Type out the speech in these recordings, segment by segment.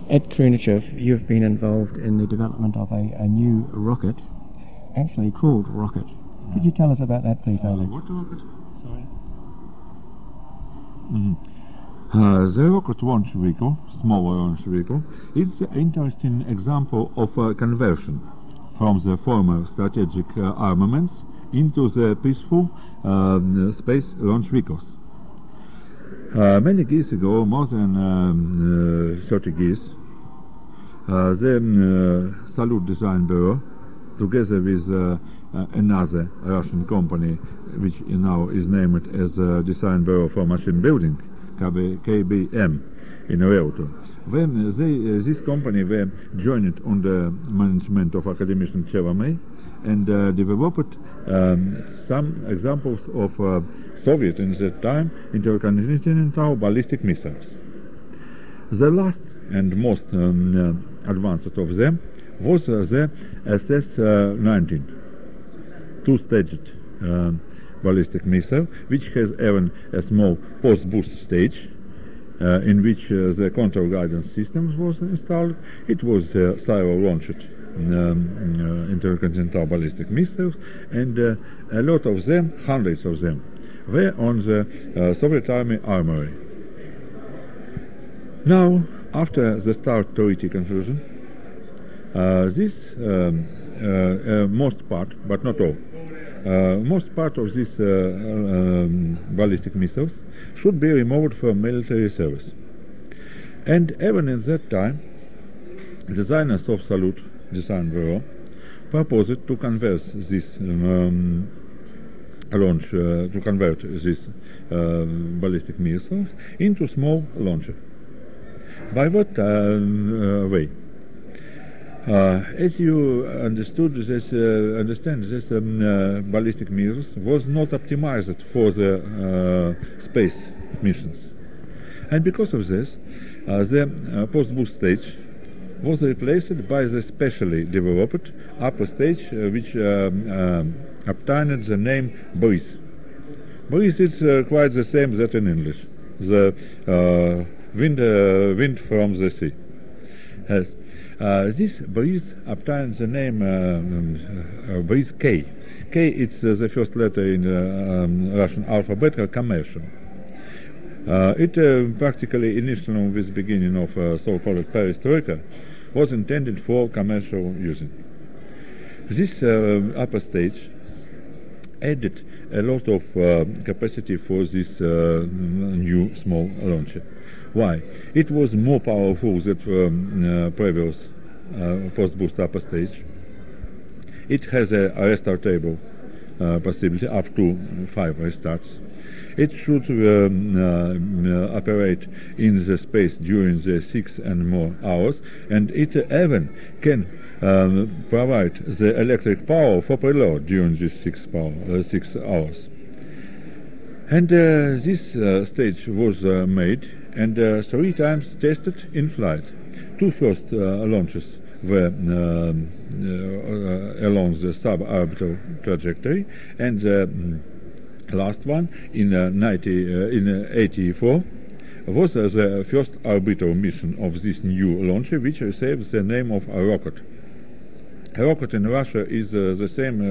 Ed Krunichev, you've been involved in the development of a new rocket, actually called Rocket. Could you tell us about that, please, Oleg? What rocket? Sorry. The rocket launch vehicle, small launch vehicle, is an interesting example of a conversion from the former strategic armaments into the peaceful space launch vehicles. Many years ago, more than 30 years, the Salyut Design Bureau, together with another Russian company, which now is named as Design Bureau for Machine Building, KBM, in Realtor. When this company were joined under management of academician Cheromey and developed some examples of Soviet in that time intercontinental ballistic missiles. The last and most advanced of them was the SS-19, two-staged ballistic missile, which has even a small post-boost stage in which the control guidance systems was installed. It was silo-launched intercontinental ballistic missiles, and a lot of them, hundreds of them, were on the Soviet Army armory. Now, after the Start Treaty conclusion, this most part, but not all, most part of these ballistic missiles should be removed from military service. And even at that time, designers of Salyut Design Bureau proposed to convert this ballistic missiles into small launcher. By what way? As you understand, this ballistic missiles was not optimized for the space missions, and because of this, the post-boost stage was replaced by the specially developed upper stage, which obtained the name Breeze. Breeze is quite the same that in English, the wind from the sea. Yes. This Breeze obtained the name Breeze K. K is the first letter in the Russian alphabet, commercial. It practically initially, with the beginning of so-called perestroika, was intended for commercial using. This upper stage added a lot of capacity for this new small launcher. Why? It was more powerful than previous post-boost upper stage. It has a restartable possibility up to 5 restarts. It should operate in the space during the 6 and more hours, and it even can provide the electric power for preload during these 6 hours. And this stage was made and 3 times tested in flight. 2 first launches were along the suborbital trajectory, and the last one in 84 was the first orbital mission of this new launcher, which receives the name of a rocket. A rocket in Russia is the same,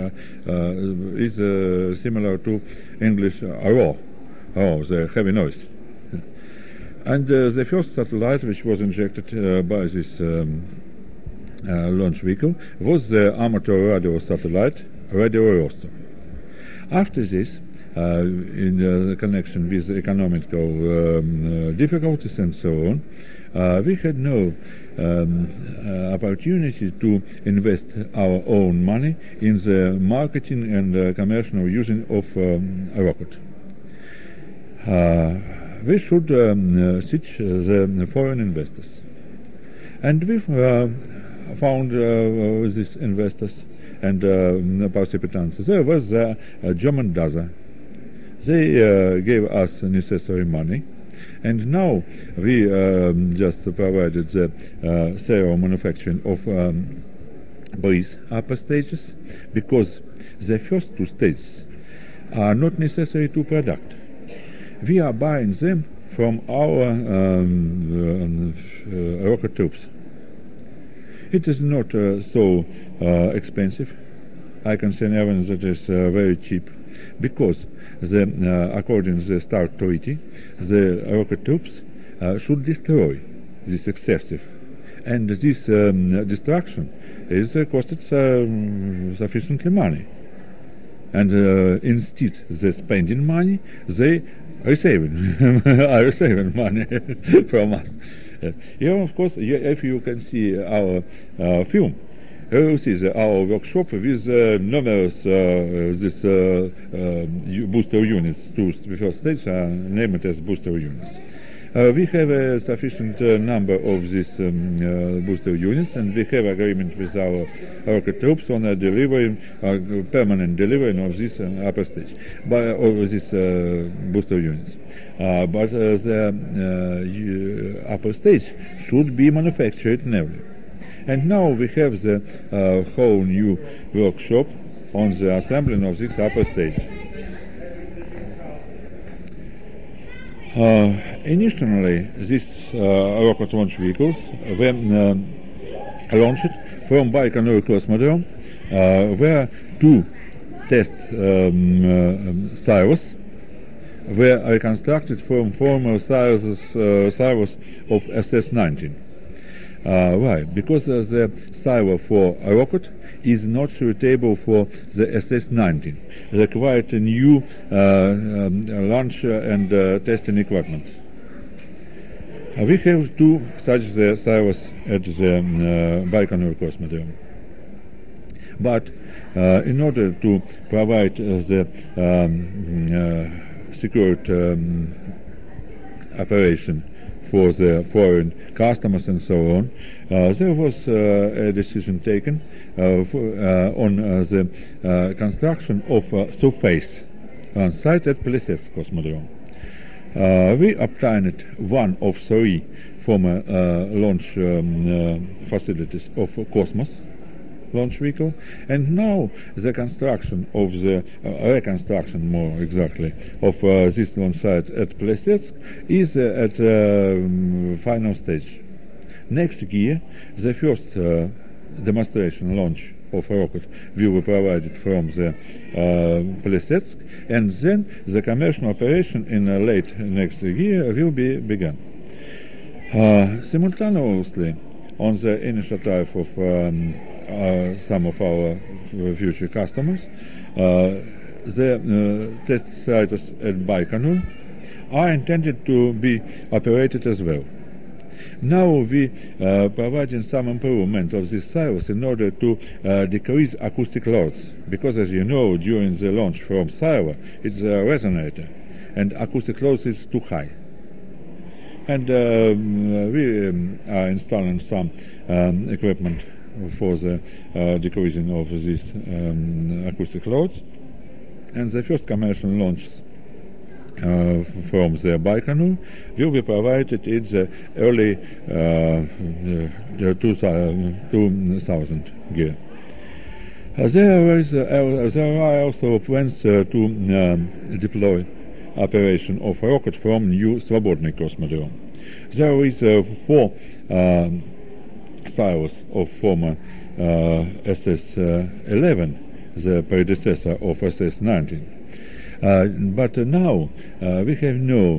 is similar to English roar, the heavy noise. And the first satellite which was injected by this launch vehicle was the amateur radio satellite, Radio Rostov. After this, in the connection with economical difficulties and so on, we had no opportunity to invest our own money in the marketing and commercial using of a rocket. We should seek the foreign investors. And we found these investors and participants. There was a German DASA. They gave us necessary money, and now we just provided the serial manufacturing of Breeze upper stages, because the first 2 stages are not necessary to product. We are buying them from our rocket tubes. It is not so expensive. I can say even that it's very cheap, because according to the START treaty, the rocket tubes should destroy this excessive, and this destruction is costed sufficiently money. And instead they spending money, they are receiving money from us. Of course, if you can see our film, you see our workshop with numerous booster units. The first stage are named as booster units. We have a sufficient number of these booster units, and we have agreement with our rocket troops on a delivery, permanent delivery of this upper stage, of these booster units. But the upper stage should be manufactured nearly. And now we have the whole new workshop on the assembling of this upper stage. Initially, these rocket launch vehicles were launched from Baikonur Cosmodrome, where two test silos were reconstructed from former silos of SS-19. Why? Because the silo for a rocket is not suitable for the SS-19. Required a new launch and testing equipment. We have two such silos at the Baikonur Cosmodrome. But in order to provide the secured operation for the foreign customers and so on, there was a decision taken on the construction of a surface on site at Plesetsk Cosmodrome. We obtained one of three former launch facilities of Cosmos launch vehicle, and now the construction of the reconstruction, more exactly, of this launch site at Plesetsk is at final stage. Next year, the first demonstration launch of a rocket will be provided from the Plesetsk, and then the commercial operation in late next year will be begun. Simultaneously, on the initiative of some of our future customers, the test sites at Baikonur are intended to be operated as well. Now we providing some improvement of these silos in order to decrease acoustic loads, because as you know, during the launch from silo it's a resonator, and acoustic loads is too high. And we are installing some equipment for the decreasing of these acoustic loads, and the first commercial launch from the Baikonur will be provided in the early 2000 year. There are also plans to deploy operation of a rocket from new Svobodny Cosmodrome. There is 4 silos of former SS-11, the predecessor of SS-19. But now we have no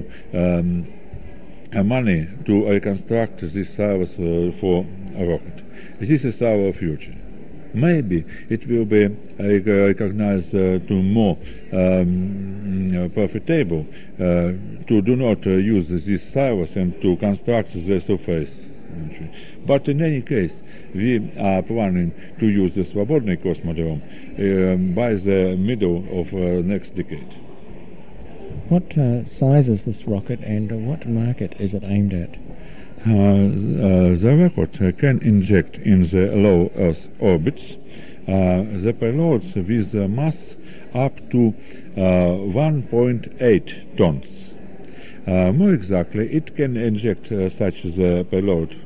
money to reconstruct these silos for a rocket. This is our future. Maybe it will be recognized to more profitable to do not use these silos and to construct the surface. But in any case, we are planning to use the Svobodny Cosmodrome by the middle of next decade. What size is this rocket, and what market is it aimed at? The rocket can inject in the low Earth orbits the payloads with a mass up to 1.8 tons. More exactly, it can inject such the payload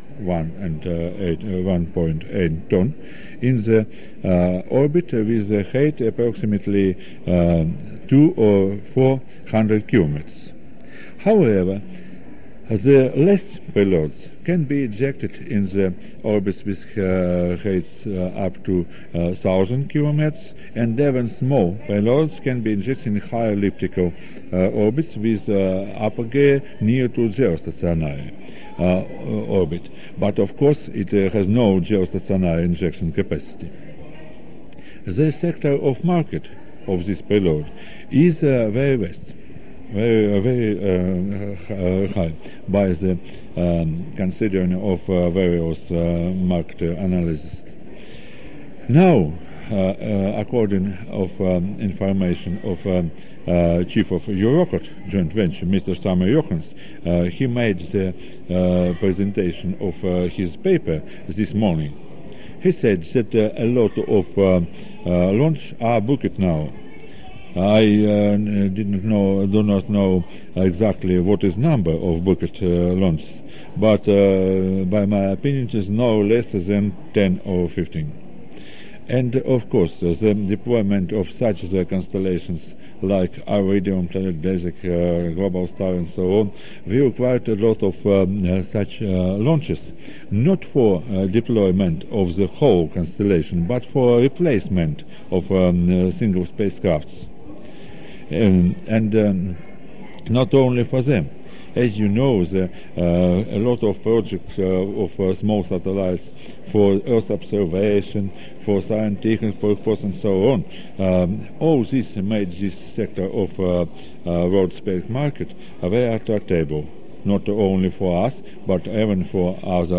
1.8 ton in the orbit with a height approximately 200 or 400 kilometers. However, The less payloads can be ejected in the orbits with heights up to 1,000 kilometers, and even small payloads can be ejected in high elliptical orbits with upper gear near to geostationary orbit. But of course, it has no geostationary injection capacity. The sector of market of this payload is very vast. Very high by the considering of various market analysis. Now, according of information of chief of Eurocket joint venture, Mr. Stammer Jochens, he made the presentation of his paper this morning. He said that a lot of launch are booked now. I do not know exactly what is number of bucket launches, but by my opinion it is no less than 10 or 15. And of course, the deployment of such constellations like Iridium, Planet Basic, Global Star, and so on, will require a lot of such launches, not for deployment of the whole constellation, but for replacement of single spacecrafts. And not only for them. As you know, a lot of projects of small satellites for Earth observation, for scientific purpose, and so on. All this made this sector of world space market very attractive, not only for us, but even for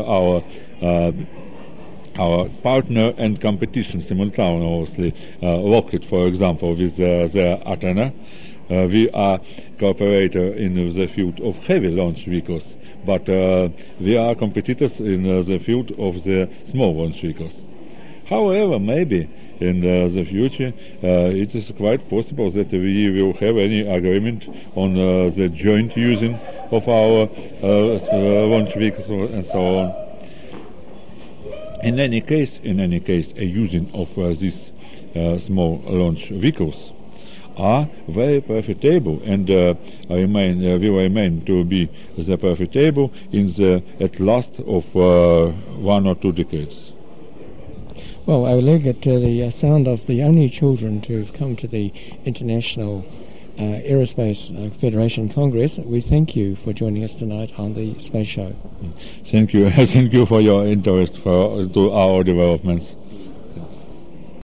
our partner and competition simultaneously. Lockheed, for example, with their Athena. We are cooperator in the field of heavy launch vehicles, but we are competitors in the field of the small launch vehicles. However, maybe in the future it is quite possible that we will have any agreement on the joint using of our launch vehicles and so on. In any case, a using of these small launch vehicles are very profitable and will remain to be the profitable in the at last of 1 or 2 decades. Well, Oleg, at the sound of the only children to have come to the International Aerospace Federation Congress, we thank you for joining us tonight on the Space Show. Thank you. Thank you for your interest to our developments.